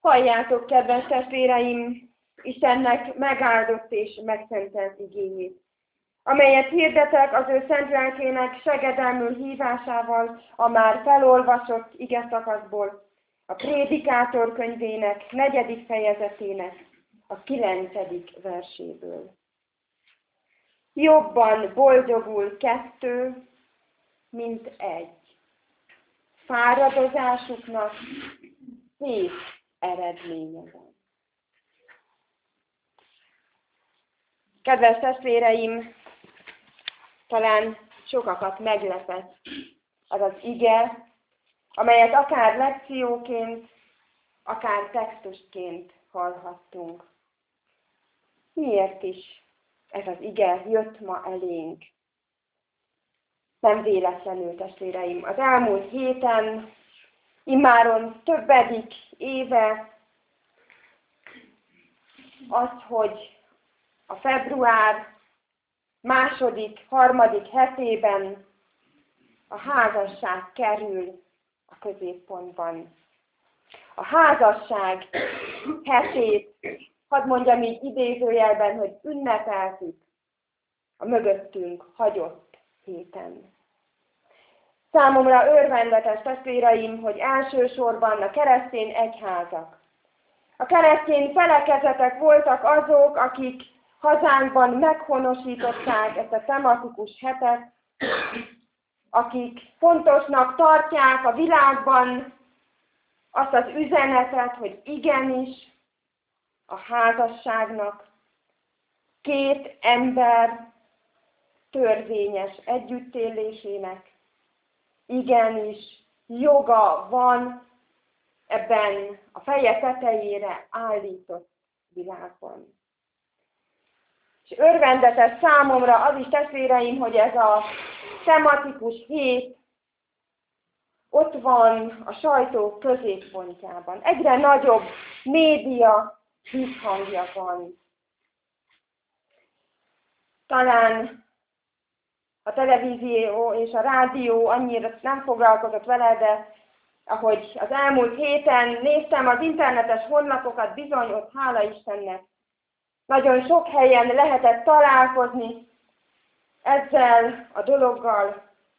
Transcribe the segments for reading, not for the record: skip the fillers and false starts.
Halljátok, kedves testvéreim, Istennek megáldott és megszentelt igényét, amelyet hirdetek az ő szent lelkének segedelmű hívásával a már felolvasott igeszakaszból, a Prédikátor könyvének 4. fejezetének a 9. verséből. Jobban boldogul 2, mint 1. Fáradozásuknak szép eredménye van. Kedves testvéreim, talán sokakat meglepett az az ige, amelyet akár lekcióként, akár textusként hallhattunk. Miért is ez az ige jött ma elénk? Nem véletlenül, testvéreim. Az elmúlt héten, immáron többedik éve az, hogy a február 2., 3. hetében a házasság kerül a középpontban. A házasság hetét, hadd mondjam így idézőjelben, hogy ünnepeltük a mögöttünk hagyott héten. Számomra örvendetes, testvéreim, hogy elsősorban a keresztény egyházak, a keresztény felekezetek voltak azok, akik hazánkban meghonosították ezt a tematikus hetet, akik fontosnak tartják a világban azt az üzenetet, hogy igenis a házasságnak 2 ember törvényes együttélésének igenis joga van ebben a feje tetejére állított világban. És örvendetes számomra az is, testvéreim, hogy ez a tematikus hét ott van a sajtó középpontjában. Egyre nagyobb média visszhangja van. Talán a televízió és a rádió annyira nem foglalkozott vele, de ahogy az elmúlt héten néztem az internetes honlapokat, bizony ott, hála Istennek, nagyon sok helyen lehetett találkozni ezzel a dologgal.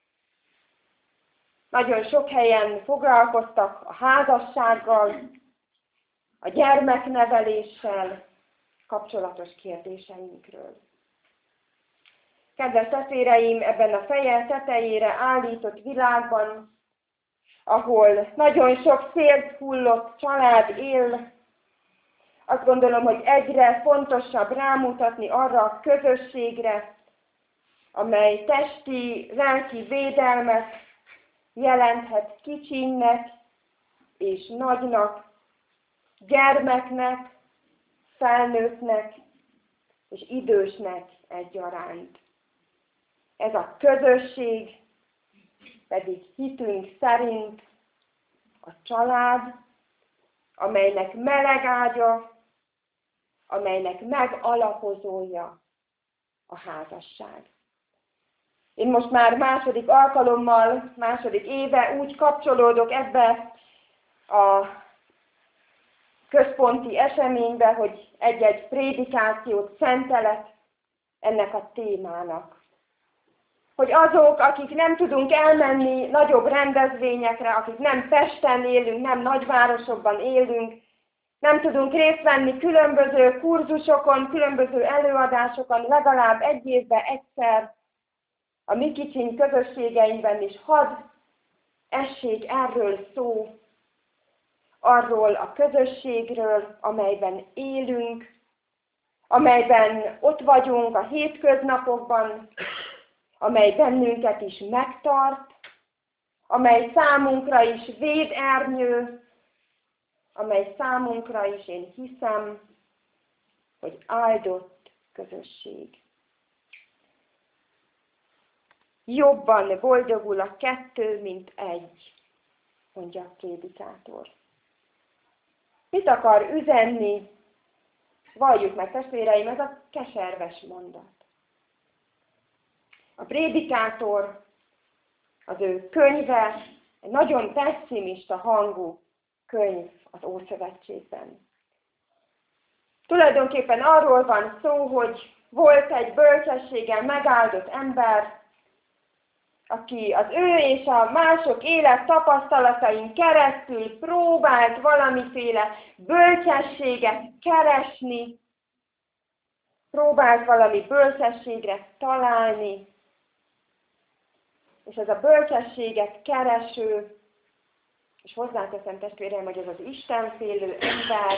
Nagyon sok helyen foglalkoztak a házassággal, a gyermekneveléssel kapcsolatos kérdéseinkről. Kedves testvéreim, ebben a feje tetejére állított világban, ahol nagyon sok szélhullott család él, azt gondolom, hogy egyre fontosabb rámutatni arra a közösségre, amely testi, lelki védelmet jelenthet kicsinek és nagynak, gyermeknek, felnőttnek és idősnek egyaránt. Ez a közösség pedig hitünk szerint a család, amelynek meleg ágya, amelynek megalapozója a házasság. Én most már 2. alkalommal, 2. éve úgy kapcsolódok ebbe a központi eseménybe, hogy egy-egy prédikációt szentelek ennek a témának. Hogy azok, akik nem tudunk elmenni nagyobb rendezvényekre, akik nem Pesten élünk, nem nagyvárosokban élünk, nem tudunk részt venni különböző kurzusokon, különböző előadásokon, legalább egy évben egyszer, a mi kicsiny közösségeinkben is hadd essék erről szó, arról a közösségről, amelyben élünk, amelyben ott vagyunk a hétköznapokban, amely bennünket is megtart, amely számunkra is védernyő, amely számunkra is, én hiszem, hogy áldott közösség. Jobban boldogul a 2, mint 1, mondja a prédikátor. Mit akar üzenni? Valljuk meg, testvéreim, ez a keserves mondat. A prédikátor, az ő könyve egy nagyon pesszimista hangú könyv az Ószövetségben. Tulajdonképpen arról van szó, hogy volt egy bölcsességgel megáldott ember, aki az ő és a mások élet tapasztalatain keresztül próbált valamiféle bölcsességet keresni, próbált valami bölcsességre találni, és ez a bölcsességet kereső, és hozzáteszem testvéreim, hogy ez az istenfélő ember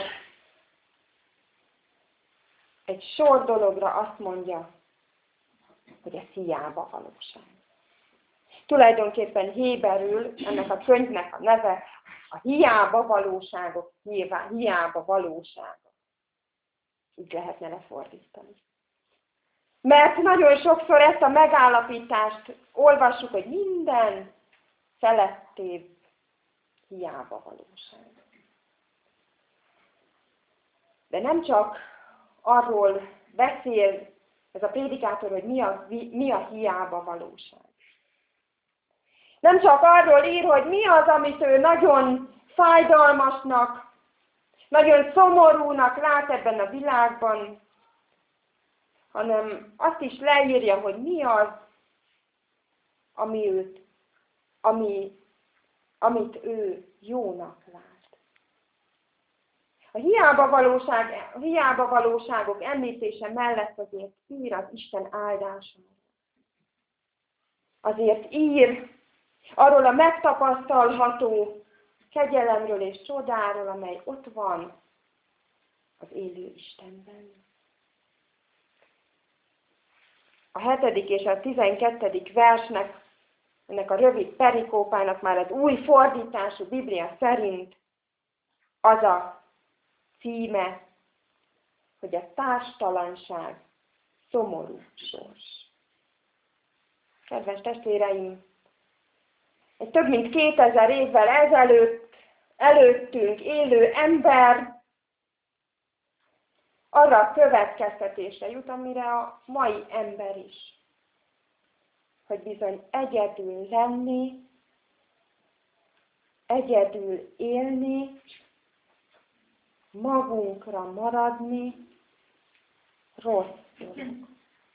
egy sor dologra azt mondja, hogy ez hiába valóság. Tulajdonképpen héberül ennek a könyvnek a neve a hiába valóságok, hiába valósága. Így lehetne lefordítani. Mert nagyon sokszor ezt a megállapítást olvassuk, hogy minden felettébb hiába valóság. De nem csak arról beszél ez a prédikátor, hogy mi a hiába valóság. Nem csak arról ír, hogy mi az, amit ő nagyon fájdalmasnak, nagyon szomorúnak lát ebben a világban, hanem azt is leírja, hogy mi az, amit ő jónak lát. A hiába valóságok említése mellett azért ír az Isten áldásáról. Azért ír arról a megtapasztalható kegyelemről és csodáról, amely ott van az élő Istenben. A 7. és a 12. versnek, ennek a rövid perikópának már az új fordítású Biblia szerint az a címe, hogy a társtalanság szomorú sors. Kedves testvéreim, egy több mint 2000 évvel előttünk élő ember arra a következtetésre jut, amire a mai ember is, hogy bizony egyedül lenni, egyedül élni, magunkra maradni rossz dolog.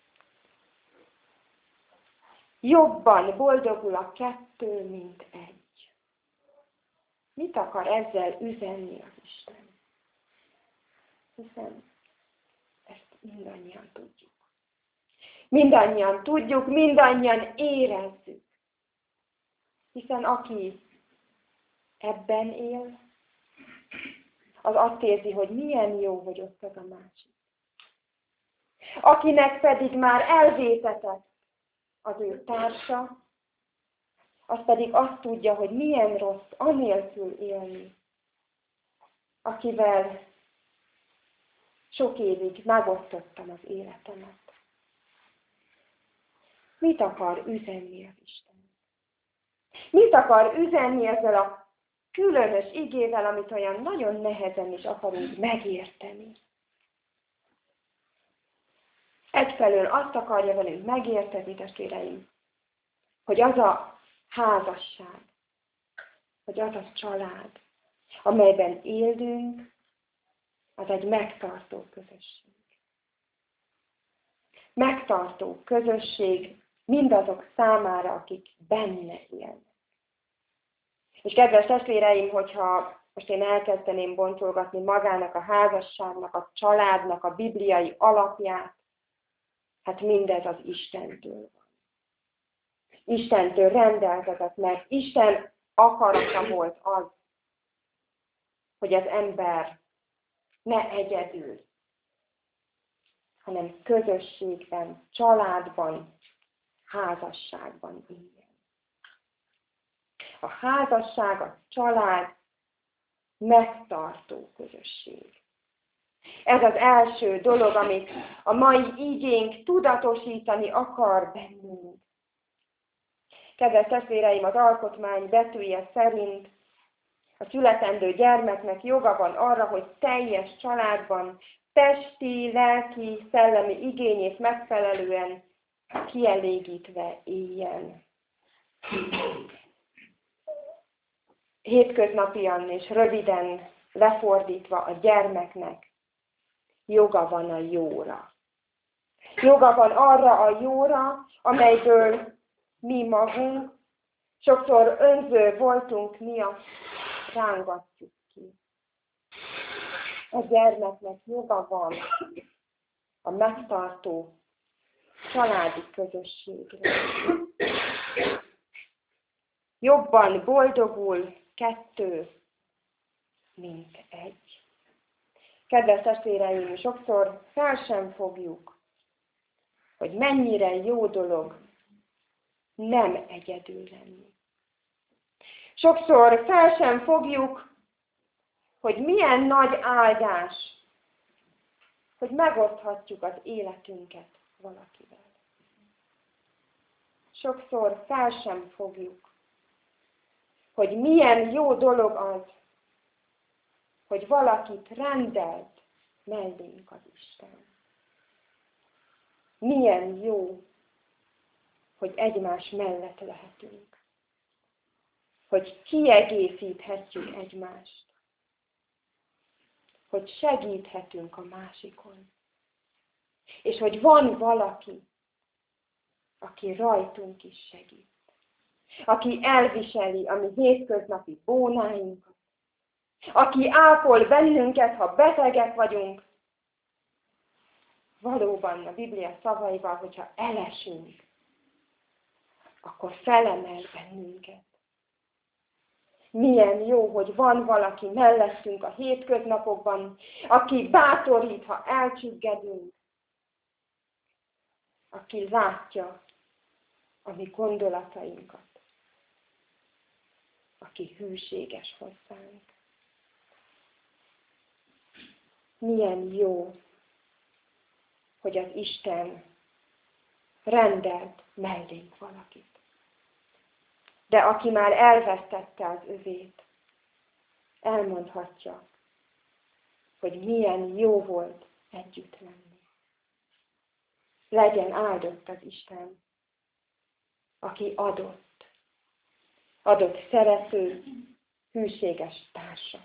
Jobban boldogul a kettő, mint egy. Mit akar ezzel üzenni az Isten? Hiszen ezt mindannyian tudjuk. Mindannyian tudjuk, mindannyian érezzük. Hiszen aki ebben él, az azt érzi, hogy milyen jó, hogy ott az a másik. Akinek pedig már elvétetett az ő társa, az pedig azt tudja, hogy milyen rossz anélkül élni, akivel sok évig megosztottam az életemet. Mit akar üzenni az Isten? Mit akar üzenni ezzel a különös igével, amit olyan nagyon nehezen is akarunk megérteni? Egyfelől azt akarja velünk megérteni, testvéreim, hogy az a házasság, hogy az a család, amelyben élünk, az egy megtartó közösség. Megtartó közösség mindazok számára, akik benne élnek. És kedves testvéreim, hogyha most én elkezdeném boncolgatni magának a házasságnak, a családnak a bibliai alapját, hát mindez az Istentől van. Istentől rendelkezett, mert Isten akarata volt az, hogy az ember ne egyedül, hanem közösségben, családban, házasságban éljen. A házasság, a család megtartó közösség. Ez az első dolog, amit a mai igénk tudatosítani akar bennünk. Kedves testvéreim, az alkotmány betűje szerint a születendő gyermeknek joga van arra, hogy teljes családban testi, lelki, szellemi igényét megfelelően kielégítve éljen. hétköznapian és röviden lefordítva a gyermeknek joga van a jóra. Joga van arra a jóra, amelyből mi magunk sokszor önző voltunk miatt rángatjuk ki. A gyermeknek joga van a megtartó családi közösségre. Jobban boldogul 2, mint 1. Kedves testvéreim, sokszor fel sem fogjuk, hogy mennyire jó dolog nem egyedül lenni. Sokszor fel sem fogjuk, hogy milyen nagy áldás, hogy megoszthatjuk az életünket valakivel. Sokszor fel sem fogjuk, hogy milyen jó dolog az, hogy valakit rendelt mellénk az Isten. Milyen jó, hogy egymás mellett lehetünk. Hogy kiegészíthetjük egymást. Hogy segíthetünk a másikon. És hogy van valaki, aki rajtunk is segít. Aki elviseli a mi hétköznapi bónáinkat. Aki ápol bennünket, ha betegek vagyunk. Valóban a Biblia szavaival, hogyha elesünk, akkor felemel bennünket. Milyen jó, hogy van valaki mellettünk a hétköznapokban, aki bátorít, ha elcsüggedünk, aki látja a mi gondolatainkat, aki hűséges hozzánk. Milyen jó, hogy az Isten rendelt mellénk valakit. De aki már elvesztette az övét, elmondhatja, hogy milyen jó volt együtt lenni. Legyen áldott az Isten, aki adott szerető, hűséges társat.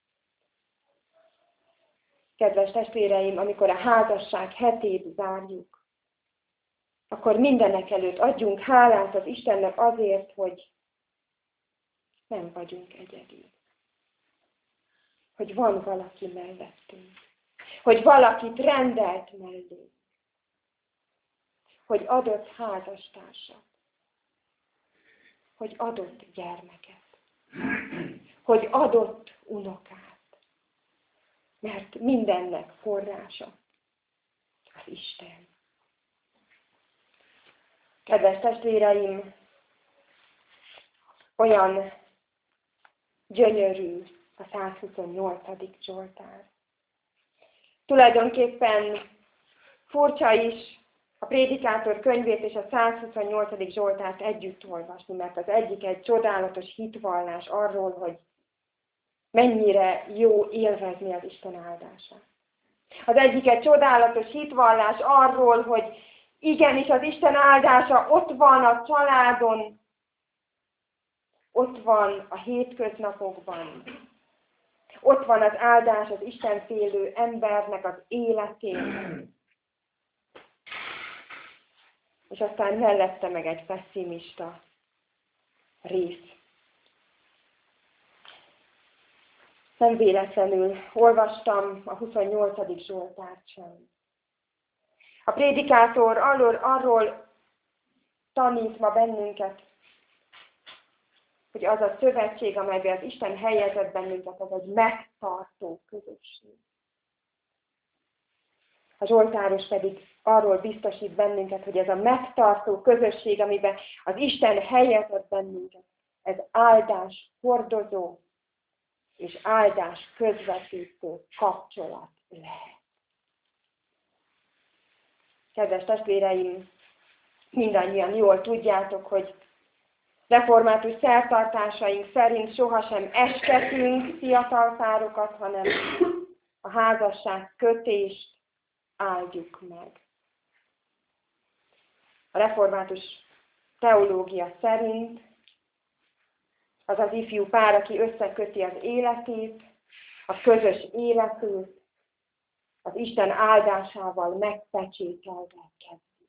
Kedves testvéreim, amikor a házasság hetét zárjuk, akkor mindenek előtt adjunk hálát az Istennek azért, hogy nem vagyunk egyedül. Hogy van valaki mellettünk. Hogy valakit rendelt mellé. Hogy adott házastársat. Hogy adott gyermeket. Hogy adott unokát. Mert mindennek forrása az Isten. Kedves testvéreim, olyan gyönyörű a 128. Zsoltár. Tulajdonképpen furcsa is a Prédikátor könyvét és a 128. Zsoltárt együtt olvasni, mert az egyik egy csodálatos hitvallás arról, hogy mennyire jó élvezni az Isten áldását. Az egyik egy csodálatos hitvallás arról, hogy igenis az Isten áldása ott van a családon, ott van a hétköznapokban, ott van az áldás az istenfélő embernek az életén. És aztán mellette meg egy pesszimista rész. Nem véletlenül olvastam a 28. Zsoltárt sem. A prédikátor arról tanít ma bennünket, hogy az a szövetség, amelyben az Isten helyezett bennünket, az egy megtartó közösség. A Zsoltáros pedig arról biztosít bennünket, hogy ez a megtartó közösség, amiben az Isten helyezett bennünket, ez áldás hordozó és áldás közvetítő kapcsolat lehet. Kedves testvéreim, mindannyian jól tudjátok, hogy református szertartásaink szerint sohasem esketünk fiatal párokat, hanem a házasság kötést áldjuk meg. A református teológia szerint az az ifjú pár, aki összeköti az életét, a közös életét, az Isten áldásával megpecsételve kezdi.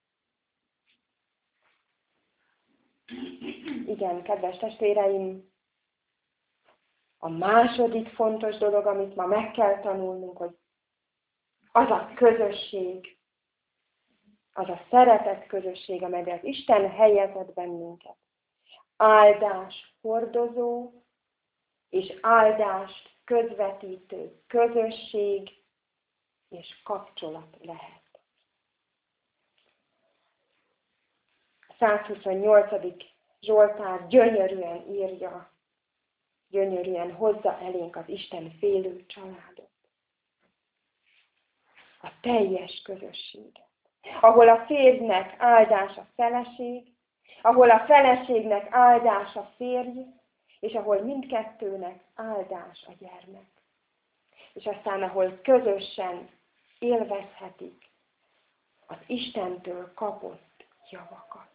Igen, kedves testvéreim, a második fontos dolog, amit ma meg kell tanulnunk, hogy az a közösség, az a szeretet közösség, amelyben az Isten helyezett bennünket. Áldás hordozó és áldást közvetítő közösség és kapcsolat lehet. A 128. Zsoltár gyönyörűen írja, gyönyörűen hozza elénk az Isten félő családot. A teljes közösséget. Ahol a férjnek áldás a feleség, ahol a feleségnek áldás a férj, és ahol mindkettőnek áldás a gyermek. És aztán ahol közösen élvezhetik az Istentől kapott javakat.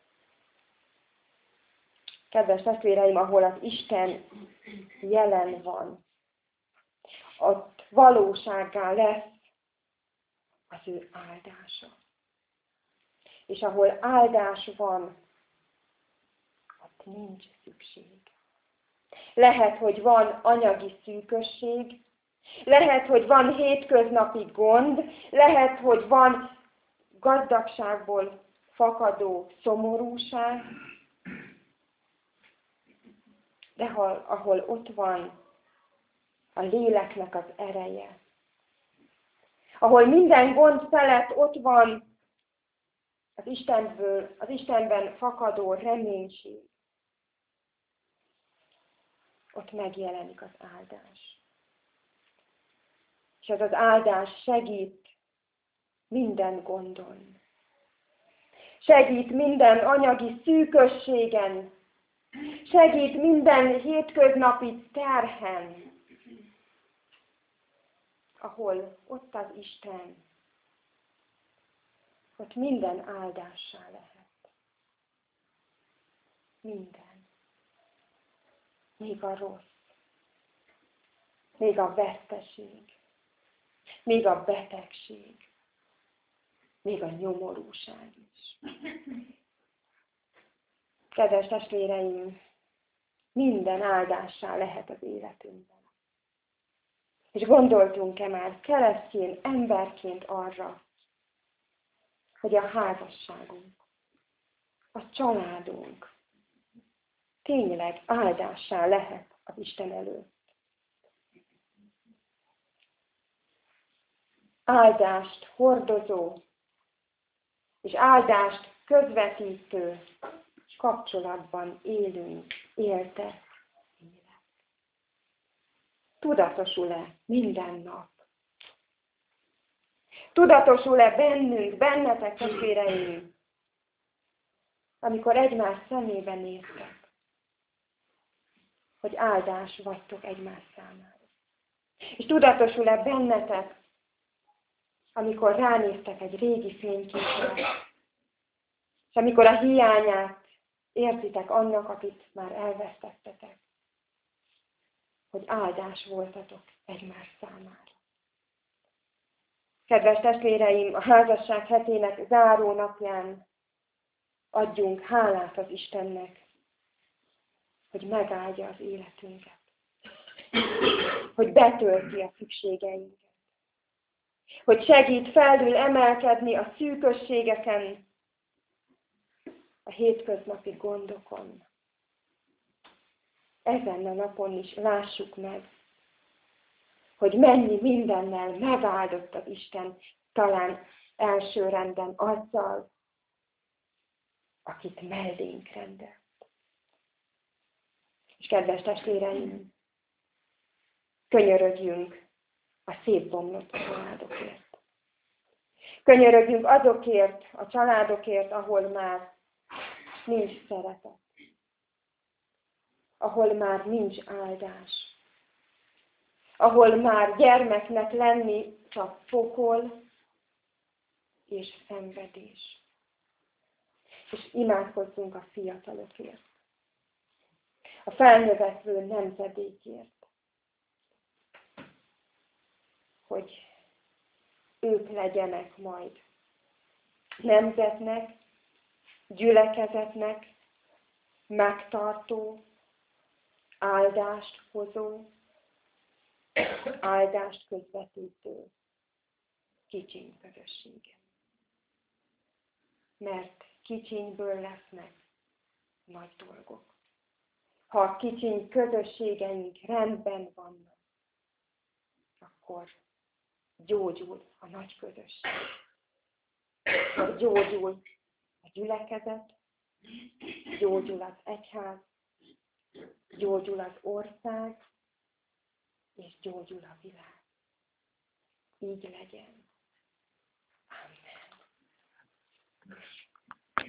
Kedves testvéreim, ahol az Isten jelen van, ott valósággá lesz az ő áldása. És ahol áldás van, ott nincs szükség. Lehet, hogy van anyagi szűkösség, lehet, hogy van hétköznapi gond, lehet, hogy van gazdagságból fakadó szomorúság, de ahol ott van a léleknek az ereje, ahol minden gond felett ott van az Istenben fakadó reménység, ott megjelenik az áldás. És ez az áldás segít minden gondon. Segít minden anyagi szűkösségen. Segít minden hétköznapi terhen. Ahol ott az Isten, ott minden áldássá lehet. Minden. Még a rossz. Még a veszteség. Még a betegség. Még a nyomorúság is. Kedves testvéreim, minden áldássá lehet az életünkben. És gondoltunk-e már keresztény emberként arra, hogy a házasságunk, a családunk tényleg áldássá lehet az Isten előtt. Áldást hordozó és áldást közvetítő kapcsolatban élünk, éltek élet. Tudatosul-e minden nap? Tudatosul-e bennünk, bennetek, testvéreim, amikor egymás szemébe néztek, hogy áldás vagytok egymás számára? És tudatosul-e bennetek, amikor ránéztek egy régi fényképre, és amikor a hiányát érzitek annak, akit már elvesztettetek, hogy áldás voltatok egymás számára. Kedves testvéreim, a házasság hetének záró napján adjunk hálát az Istennek, hogy megáldja az életünket, hogy betölti a szükségeinket, hogy segít felül emelkedni a szűkösségeken, a hétköznapi gondokon. Ezen a napon is lássuk meg, hogy mennyi mindennel megáldott az Isten, talán elsőrendben azzal, akit mellénk rendelt. És kedves testvéreim, könyörögjünk a szétbomlott családokért. Könyörögjünk azokért a családokért, ahol már nincs szeretet, ahol már nincs áldás, ahol már gyermeknek lenni csak pokol és szenvedés. És imádkozzunk a fiatalokért. a felnövekvő nemzedékért. Hogy ők legyenek majd nemzetnek, gyülekezetnek, megtartó, áldást hozó, áldást közvetítő kicsiny közössége. Mert kicsinyből lesznek nagy dolgok. Ha a kicsiny közösségeink rendben vannak, akkor gyógyul a nagy közösség. Akkor gyógyul a gyülekezet, gyógyul az egyház, gyógyul az ország, és gyógyul a világ. Így legyen. Amen.